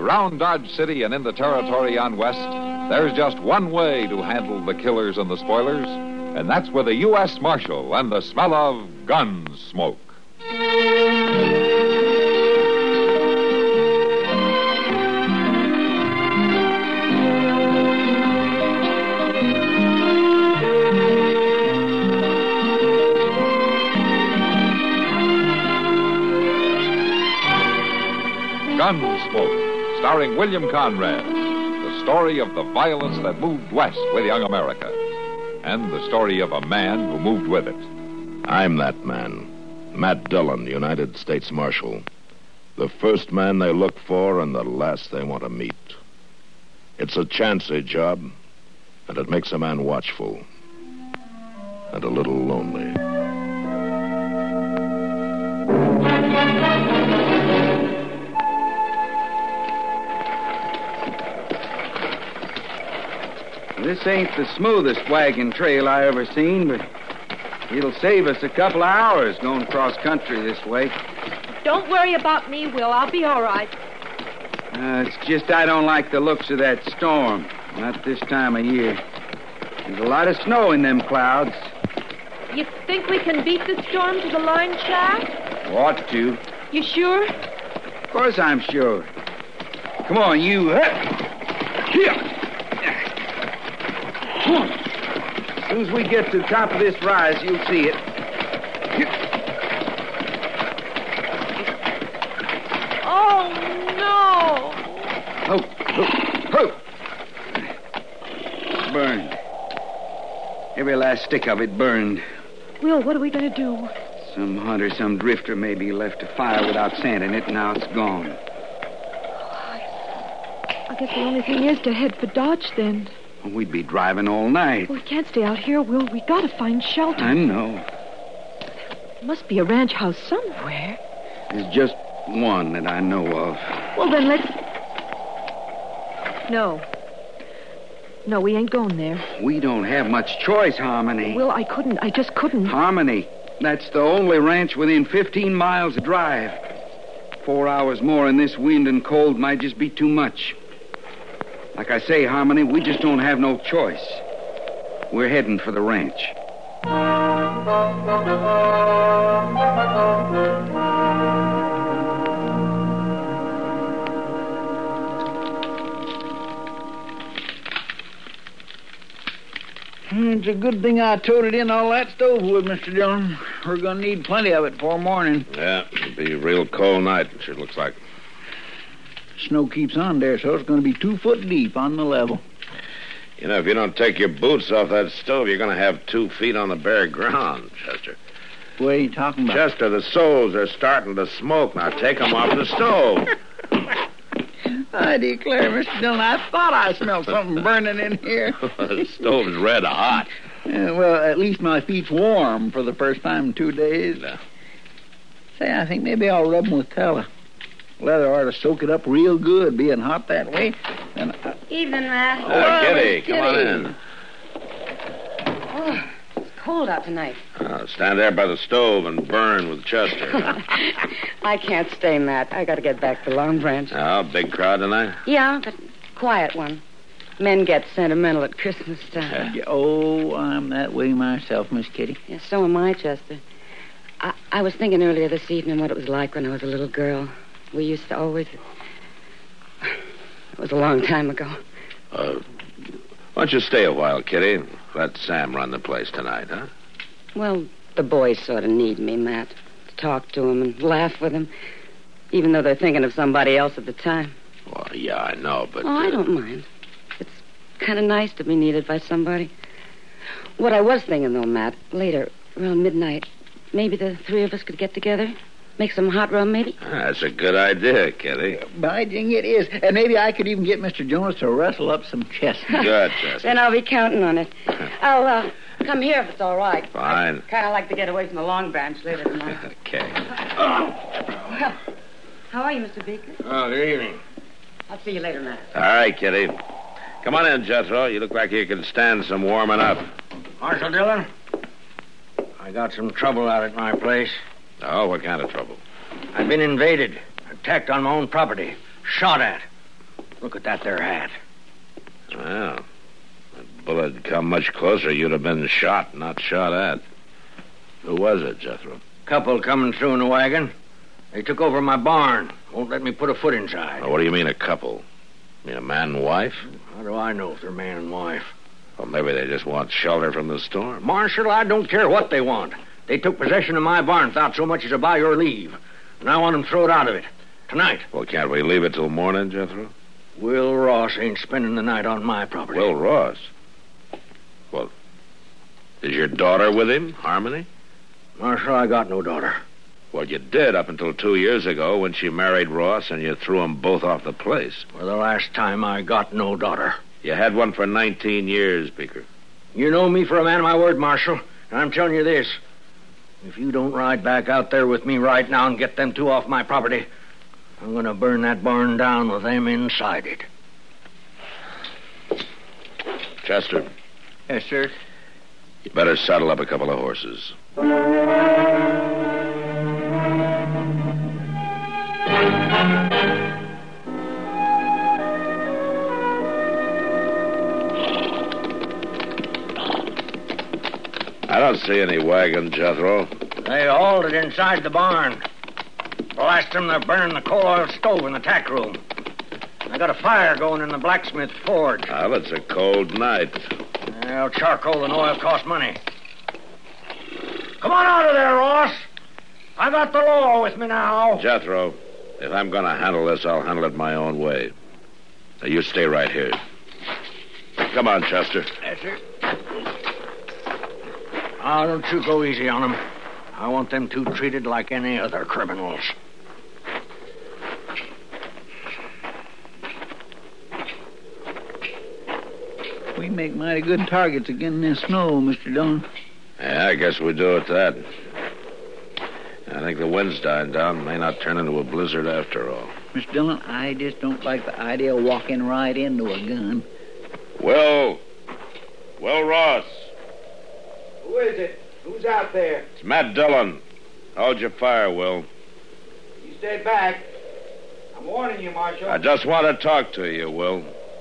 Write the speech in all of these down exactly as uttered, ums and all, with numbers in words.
Around Dodge City and in the territory on West, there's just one way to handle the killers and the spoilers, and that's with a U S Marshal and the smell of gun smoke. Gunsmoke, starring William Conrad, the story of the violence that moved west with young America, and the story of a man who moved with it. I'm that man, Matt Dillon, United States Marshal. The first man they look for and the last they want to meet. It's a chancy job, and it makes a man watchful and a little lonely. This ain't the smoothest wagon trail I ever seen, but it'll save us a couple of hours going cross country this way. Don't worry about me, Will. I'll be all right. Uh, it's just I don't like the looks of that storm. Not this time of year. There's a lot of snow in them clouds. You think we can beat the storm to the line shaft? Ought to. You sure? Of course I'm sure. Come on, you. Here. As soon as we get to the top of this rise, you'll see it. Oh, no! Oh, oh, oh. Burned. Every last stick of it burned. Will, what are we going to do? Some hunter, some drifter maybe left a fire without sand in it, and now it's gone. I guess the only thing is to head for Dodge, then. We'd be driving all night. Well, we can't stay out here, Will. We got to find shelter. I know. There must be a ranch house somewhere. There's just one that I know of. Well, then let's... No. No, we ain't going there. We don't have much choice, Harmony. Will, I couldn't. I just couldn't. Harmony. That's the only ranch within fifteen miles of drive. Four hours more in this wind and cold might just be too much. Like I say, Harmony, we just don't have no choice. We're heading for the ranch. It's a good thing I toted in all that stove wood, Mister Dillon. We're going to need plenty of it before morning. Yeah, it'll be a real cold night, it sure looks like. Snow keeps on there, so it's going to be two foot deep on the level. You know, if you don't take your boots off that stove, you're going to have two feet on the bare ground, Chester. What are you talking about? Chester, the soles are starting to smoke. Now take them off the stove. I declare, Mister Dillon, I thought I smelled something burning in here. The stove's red hot. Yeah, well, at least my feet's warm for the first time in two days. No. Say, I think maybe I'll rub them with tallow. Leather ought to soak it up real good, being hot that way. And I... Evening, Matt. Oh, oh Kitty, come on in. Oh, it's cold out tonight. Uh, stand there by the stove and burn with Chester. I can't stay, Matt. I got to get back to Long Branch. Oh, big crowd tonight? Yeah, but quiet one. Men get sentimental at Christmas time. Yeah. Oh, I'm that way myself, Miss Kitty. Yeah, so am I, Chester. I, I was thinking earlier this evening what it was like when I was a little girl. We used to always... It was a long time ago. Uh, why don't you stay a while, Kitty? Let Sam run the place tonight, huh? Well, the boys sort of need me, Matt. To talk to them and laugh with them. Even though they're thinking of somebody else at the time. Well, yeah, I know, but... Oh, I uh... don't mind. It's kind of nice to be needed by somebody. What I was thinking, though, Matt, later, around midnight, maybe the three of us could get together... Make some hot rum, maybe? That's a good idea, Kitty. By jing, it is. And maybe I could even get Mister Jonas to rustle up some chestnuts. Good, Chester. Then I'll be counting on it. I'll uh, come here if it's all right. Fine. Kind of like to get away from the Long Branch later tonight. Okay. Well, how are you, Mister Beaker? Oh, good evening. I'll see you later, Matt. All right, Kitty. Come on in, Jethro. You look like you can stand some warming up. Marshal Dillon, I got some trouble out at my place. Oh, what kind of trouble? I've been invaded, attacked on my own property, shot at. Look at that there hat. Well, if that bullet had come much closer, you'd have been shot, not shot at. Who was it, Jethro? Couple coming through in the wagon. They took over my barn. Won't let me put a foot inside. Oh, what do you mean, a couple? You mean a man and wife? How do I know if they're man and wife? Well, maybe they just want shelter from the storm. Marshal, I don't care what they want. They took possession of my barn without so much as a by your leave. And I want them thrown out of it. Tonight. Well, can't we leave it till morning, Jethro? Will Ross ain't spending the night on my property. Will Ross? Well, is your daughter with him, Harmony? Marshal, I got no daughter. Well, you did up until two years ago when she married Ross and you threw them both off the place. For the last time, I got no daughter. You had one for nineteen years, Beaker. You know me for a man of my word, Marshal. And I'm telling you this. If you don't ride back out there with me right now and get them two off my property, I'm going to burn that barn down with them inside it. Chester. Yes, sir. You better saddle up a couple of horses. I don't see any wagon, Jethro. They hauled it inside the barn. Blast them, they're burning the coal oil stove in the tack room. I got a fire going in the blacksmith forge. Well, it's a cold night. Well, charcoal and oil cost money. Come on out of there, Ross. I got the law with me now. Jethro, if I'm going to handle this, I'll handle it my own way. Now, you stay right here. Come on, Chester. Yes, sir. Oh, don't you go easy on them. I want them two treated like any other criminals. We make mighty good targets again in this snow, Mister Dillon. Yeah, I guess we do at that. I think the wind's dying down. May not turn into a blizzard after all. Mister Dillon, I just don't like the idea of walking right into a gun. Will. Will Ross. Who is it? Who's out there? It's Matt Dillon. Hold your fire, Will. You stay back. I'm warning you, Marshal. I just want to talk to you, Will.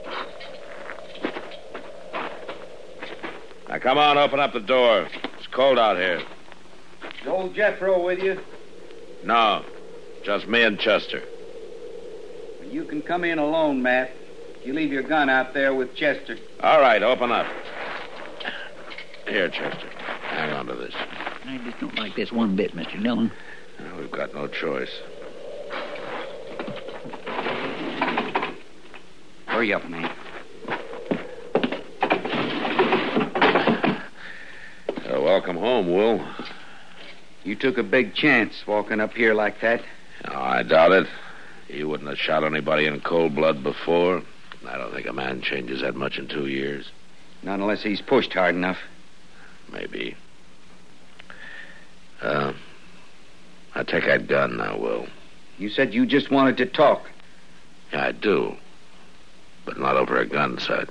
Now, come on, open up the door. It's cold out here. Is old Jethro with you? No, just me and Chester. Well, you can come in alone, Matt. You leave your gun out there with Chester. All right, open up. Here, Chester. Hang on to this. I just don't like this one bit, Mister Dillon. Well, we've got no choice. Hurry up, man. Uh, welcome home, Will. You took a big chance walking up here like that. No, I doubt it. You wouldn't have shot anybody in cold blood before. I don't think a man changes that much in two years. Not unless he's pushed hard enough. Maybe. Uh, I take that gun now, Will. You said you just wanted to talk. Yeah, I do. But not over a gun sight.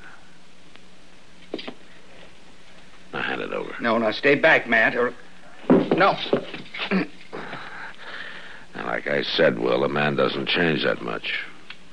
Now hand it over. No, now stay back, Matt, or... No. Now, like I said, Will, a man doesn't change that much.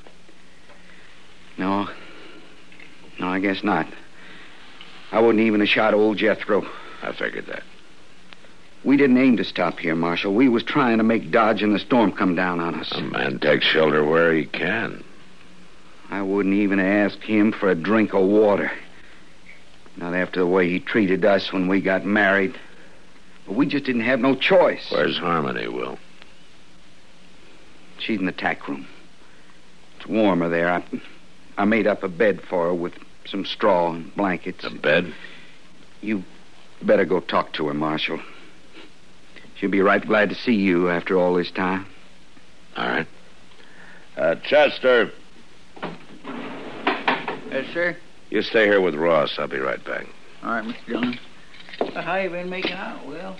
No. No, I guess not. I wouldn't even have shot old Jethro. I figured that. We didn't aim to stop here, Marshal. We was trying to make Dodge and the storm come down on us. A man takes shelter where he can. I wouldn't even have asked him for a drink of water. Not after the way he treated us when we got married. But we just didn't have no choice. Where's Harmony, Will? She's in the tack room. It's warmer there. I, I made up a bed for her with some straw and blankets. A bed? You better go talk to her, Marshal. She'll be right glad to see you after all this time. All right. Uh, Chester. Yes, sir. You stay here with Ross. I'll be right back. All right, Mister Dillon. Well, how you been making out, Will?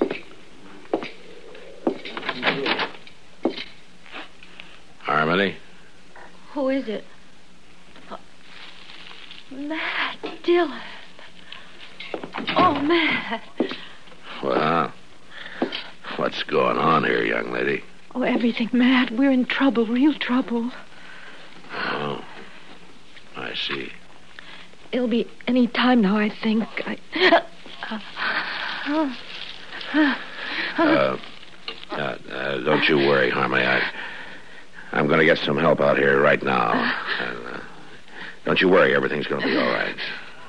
Harmony? Who is it? Uh, Matt Dillon. Oh, Matt. Well, what's going on here, young lady? Oh, everything, Matt. We're in trouble, real trouble. Oh. see. It'll be any time now, I think. I... Uh, uh, uh, don't you worry, Harmony. I, I'm going to get some help out here right now. And, uh, don't you worry. Everything's going to be all right.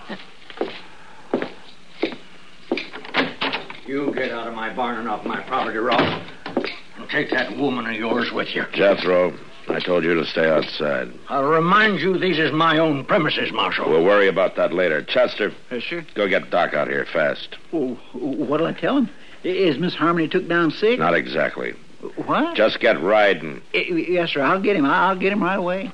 You get out of my barn and off my property, Rob. And take that woman of yours with you. Jethro, I told you to stay outside. I'll remind you these is my own premises, Marshal. We'll worry about that later. Chester, Yes, sir. go get Doc out here fast. Well, what'll I tell him? Is Miss Harmony took down sick? Not exactly. What? Just get riding. Yes, sir. I'll get him. I'll get him right away.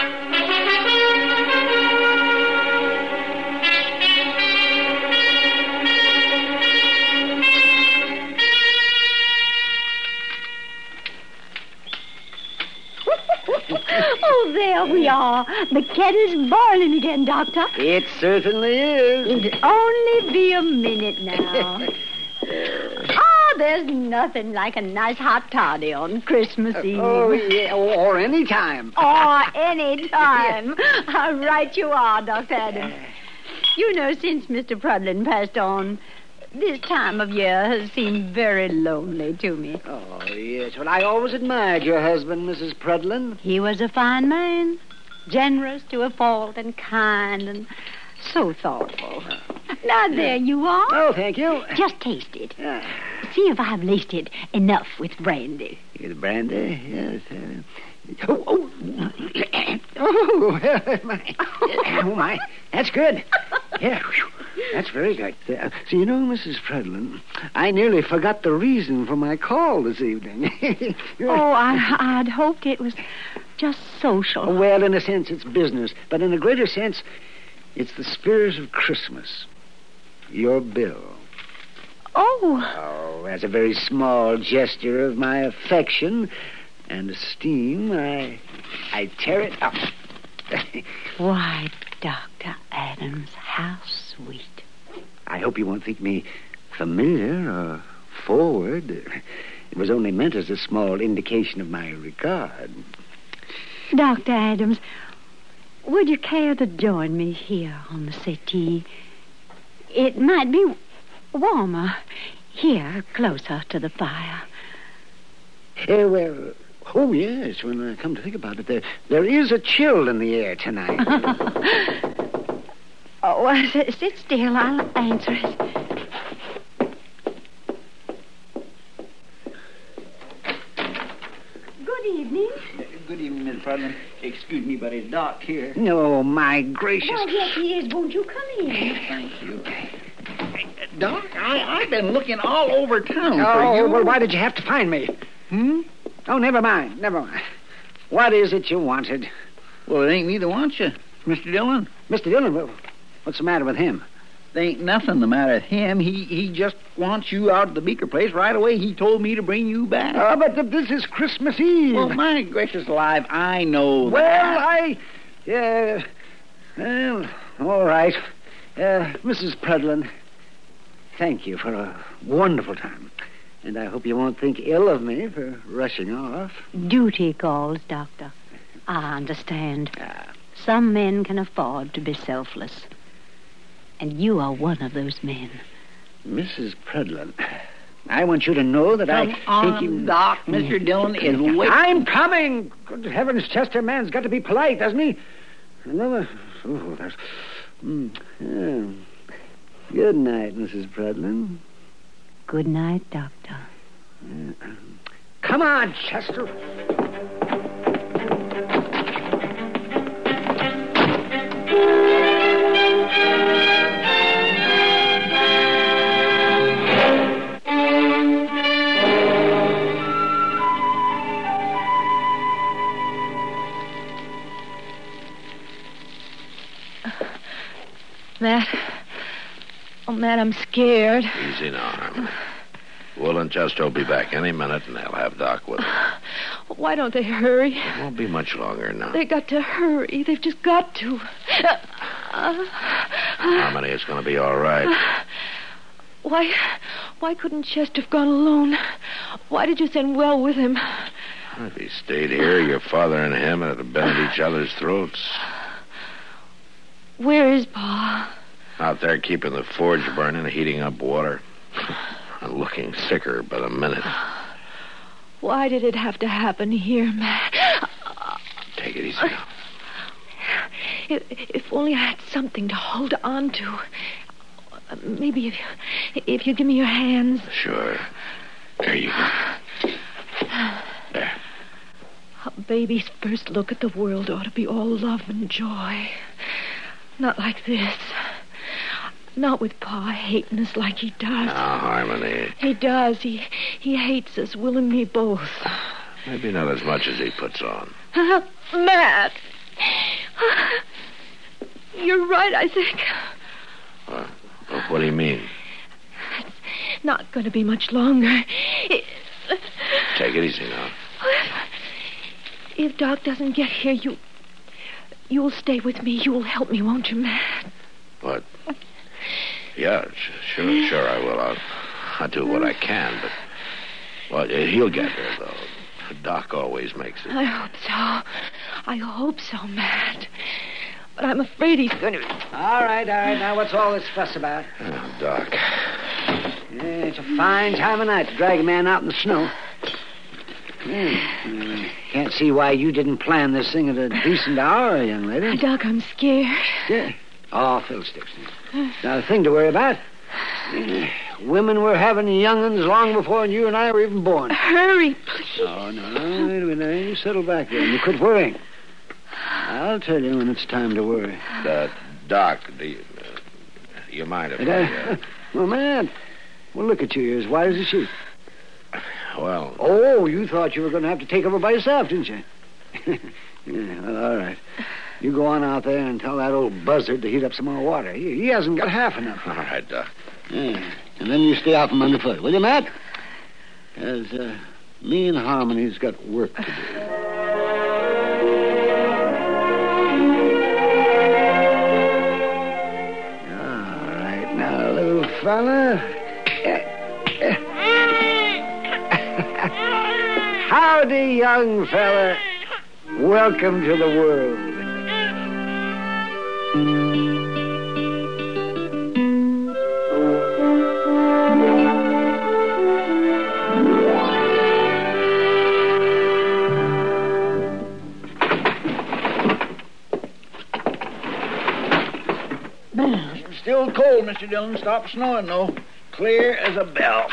Oh, there we are. The kettle's boiling again, Doctor. It certainly is. It'll only be a minute now. Oh, there's nothing like a nice hot toddy on Christmas Eve. Oh, yeah. Or, or any time. Oh, any time. How right you are, Doctor Adams. You know, since Mister Prudlin passed on, this time of year has seemed very lonely to me. Oh, yes. Well, I always admired your husband, Missus Prudlin. He was a fine man, generous to a fault and kind and so thoughtful. Now, there you are. Oh, thank you. Just taste it. Ah. See if I've laced it enough with brandy. With brandy? Yes. Uh, oh, oh. Oh, my. Oh, my. That's good. Yeah, whew. That's very good. Uh, so, you know, Missus Prudlin, I nearly forgot the reason for my call this evening. Oh, I, I'd hoped it was just social. Well, in a sense, it's business. But in a greater sense, it's the spirit of Christmas. Your bill. Oh. Oh, as a very small gesture of my affection and esteem, I, I tear it up. Why, Doctor Adams, how sweet. I hope you won't think me familiar or forward. It was only meant as a small indication of my regard. Doctor Adams, would you care to join me here on the settee? It might be warmer here, closer to the fire. Uh, well, oh, yes, when I come to think about it, there, there is a chill in the air tonight. Oh, well, sit, sit still. I'll answer it. Good evening. Good evening, Miss Prudlin. Excuse me, but it's Doc here. No, my gracious. Why, yes, he is. Won't you come in? Thank you. Doc, I, I've been looking all over town Oh, for you. well, why did you have to find me? Hmm? Oh, never mind, never mind. What is it you wanted? Well, it ain't me that wants you, Mister Dillon. Mister Dillon, what's the matter with him? There ain't nothing the matter with him. He he just wants you out at the Beaker place right away. He told me to bring you back. Oh, but th- this is Christmas Eve. Well, my gracious alive, I know Well, that. I... Uh, well, all right. Uh, Missus Prudlin, thank you for a wonderful time. And I hope you won't think ill of me for rushing off. Duty calls, Doctor. I understand. Ah. Some men can afford to be selfless. And you are one of those men. Missus Prudlin, I want you to know that Come I on, think you... Doc. Mister Dillon is waiting. I'm coming! Good heavens, Chester, man's got to be polite, doesn't he? Another... Oh, there's... Mm, yeah. Good night, Missus Prudlin. Good night, Doctor. Uh, come on, Chester. Matt. Oh, Matt, I'm scared. Easy now, Harmony. Will and Chester will be back any minute, and they'll have Doc with them. Why don't they hurry? It won't be much longer now. They got to hurry. They've just got to. Uh, Harmony, it's going to be all right. Why, why couldn't Chester have gone alone? Why did you send Will with him? If he stayed here, your father and him would have been at each other's throats. Where is Pa? Out there keeping the forge burning and heating up water. I'm looking sicker by the minute. Why did it have to happen here, Matt? Take it easy now. If, if only I had something to hold on to. Maybe if you, if you give me your hands. Sure. There you go. There. A baby's first look at the world ought to be all love and joy. Not like this. Not with Pa hating us like he does. Now, Harmony. He does. He he hates us, Will and me both. Maybe not as much as he puts on. Uh, Matt. You're right, I think. What? What do you mean? It's not going to be much longer. It... Take it easy now. If Doc doesn't get here, you... You'll stay with me. You'll help me, won't you, Matt? What? Yeah, sure, sure I will. I'll, I'll do what I can, but... Well, he'll get here, though. Doc always makes it. I hope so. I hope so, Matt. But I'm afraid he's going to... All right, all right. Now, what's all this fuss about? Oh, Doc. Yeah, it's a fine time of night to drag a man out in the snow. Yeah. Uh, can't see why you didn't plan this thing at a decent hour, young lady. Doc, I'm scared. Yeah. Oh, fiddlesticks. Not a thing to worry about. Yeah. Women were having young'uns long before you and I were even born. Hurry, please. Oh, no, no, wait a minute. You settle back there and you quit worrying. I'll tell you when it's time to worry. Uh, Doc, do you, uh, you mind if I... Uh... Well, man, well, look at you. You're as white as a sheet. Well... Oh, you thought you were going to have to take over by yourself, didn't you? Yeah, well, all right. You go on out there and tell that old buzzard to heat up some more water. He, he hasn't got half enough. All right, Doc. Yeah. And then you stay out from underfoot, will you, Matt? Because uh, me and Harmony's got work to do. All right, now, little fella. Howdy, young fella. Welcome to the world. Still cold, Mister Dillon. Stop snowing, though. Clear as a bell.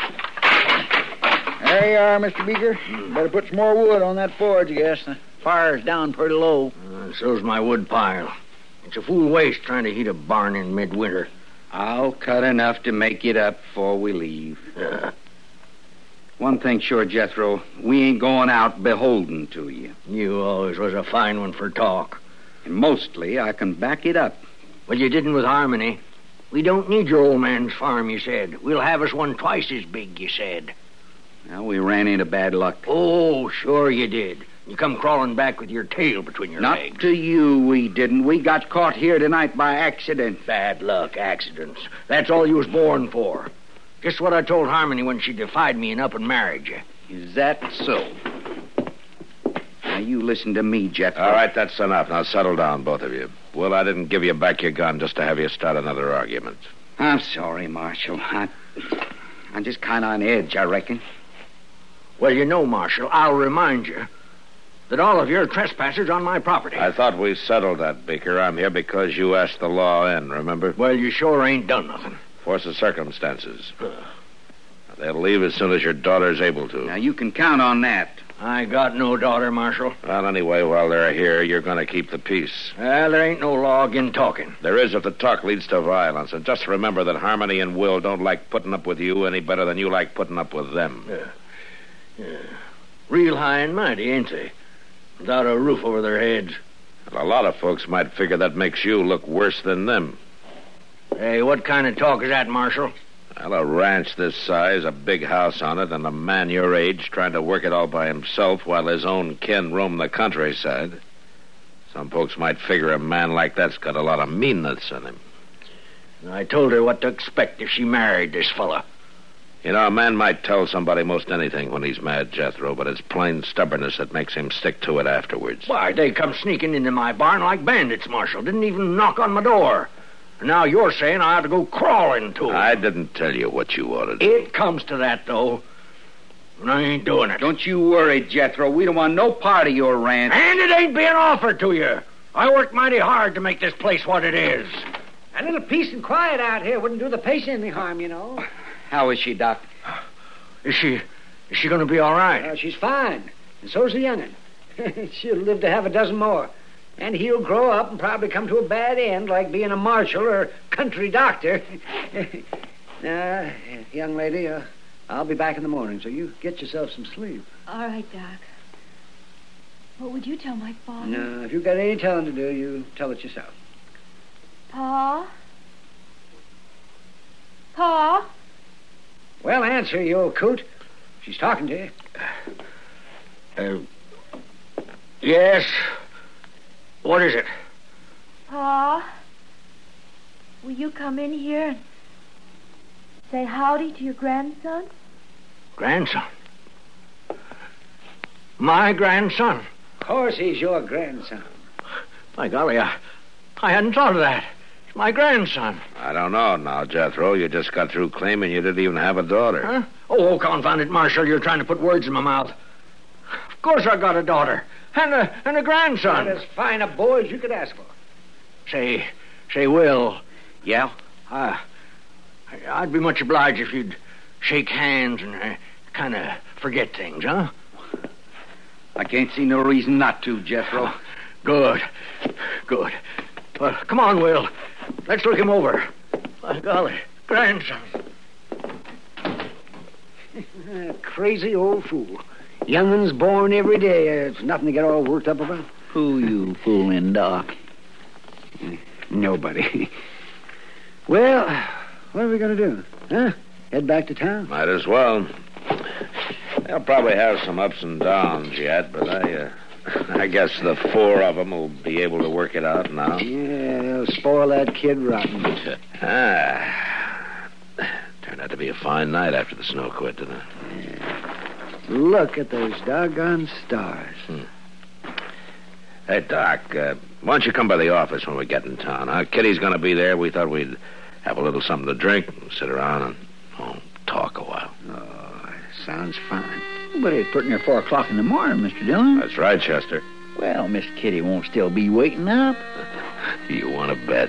There you are, Mister Beaker. Better put some more wood on that forge, I guess. The fire's down pretty low. Uh, so's my wood pile. It's a fool waste trying to heat a barn in midwinter. I'll cut enough to make it up before we leave. Uh, One thing sure, Jethro, we ain't going out beholden to you. you always was a fine one for talk. And mostly I can back it up. Well, you didn't with Harmony. We don't need your old man's farm, you said. We'll have us one twice as big, you said. Now, we ran into bad luck. Oh, sure you did. You come crawling back with your tail between your Not legs. to you, we didn't. We got caught here tonight by accident. Bad luck, accidents. That's all you was born for. Just what I told Harmony when she defied me and up and married you. Is that so? Now, you listen to me, Jethro. All right, that's enough. Now settle down, both of you. Well, I didn't give you back your gun just to have you start another argument. I'm sorry, Marshal. I, I'm just kind of on edge, I reckon. Well, you know, Marshal, I'll remind you that all of you are trespassers on my property. I thought we settled that, Beaker. I'm here because you asked the law in, remember? Well, you sure ain't done nothing. Force of circumstances. They'll leave as soon as your daughter's able to. Now, you can count on that. I got no daughter, Marshal. Well, anyway, while they're here, you're going to keep the peace. Well, there ain't no law against talking. There is if the talk leads to violence. And just remember that Harmony and Will don't like putting up with you any better than you like putting up with them. Yeah. Yeah. Real high and mighty, ain't they? Without a roof over their heads. And a lot of folks might figure that makes you look worse than them. Hey, what kind of talk is that, Marshal? Well, a ranch this size, a big house on it, and a man your age trying to work it all by himself while his own kin roam the countryside. Some folks might figure a man like that's got a lot of meanness in him. I told her what to expect if she married this fella. You know, a man might tell somebody most anything when he's mad, Jethro, but it's plain stubbornness that makes him stick to it afterwards. Why, they come sneaking into my barn like bandits, Marshal. Didn't even knock on my door. And now you're saying I ought to go crawling to 'em. I didn't tell you what you ought to do. It comes to that, though. And I ain't doing it. Don't you worry, Jethro. We don't want no part of your ranch. And it ain't being offered to you. I worked mighty hard to make this place what it is. A little peace and quiet out here wouldn't do the patient any harm, you know. How is she, Doc? Is she... is she going to be all right? Uh, she's fine. And so's the young'un. She'll live to have a dozen more. And he'll grow up and probably come to a bad end, like being a marshal or country doctor. Now, young lady, uh, I'll be back in the morning, so you get yourself some sleep. All right, Doc. What would you tell my father? No, if you've got any telling to do, you tell it yourself. Pa? Pa? Well, answer, you old coot. She's talking to you. Uh, yes. What is it? Pa? Will you come in here and say howdy to your grandson? Grandson? My grandson? Of course he's your grandson. My golly, I, I hadn't thought of that. It's my grandson. I don't know now, Jethro. You just got through claiming you didn't even have a daughter. Huh? Oh, confound it, Marshal. You're trying to put words in my mouth. Of course I got a daughter. And a, and a grandson. Not as fine a boy as you could ask for. Say, say, Will. Yeah? Uh, I'd be much obliged if you'd shake hands and uh, kind of forget things, huh? I can't see no reason not to, Jethro. Oh, good. Good. Well, come on, Will. Let's look him over. My golly, grandson. Crazy old fool. Young'un's born every day. It's nothing to get all worked up about. Who you fooling, Doc? Nobody. Well, what are we going to do? Huh? Head back to town? Might as well. They'll probably have some ups and downs yet, but I, uh, I guess the four of them will be able to work it out now. Yeah, they'll spoil that kid rotten. Ah. Turned out to be a fine night after the snow quit, didn't it? Yeah. Look at those doggone stars. Hmm. Hey, Doc, uh, why don't you come by the office when we get in town, huh? Kitty's going to be there. We thought we'd have a little something to drink and sit around and, oh, talk a while. Oh, sounds fine. But it's pretty near four o'clock in the morning, Mister Dillon. That's right, Chester. Well, Miss Kitty won't still be waiting up. You want to bet?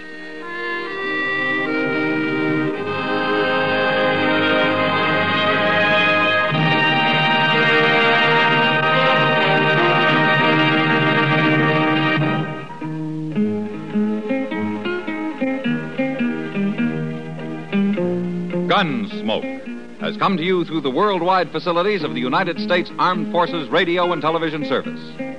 Gunsmoke has come to you through the worldwide facilities of the United States Armed Forces Radio and Television Service.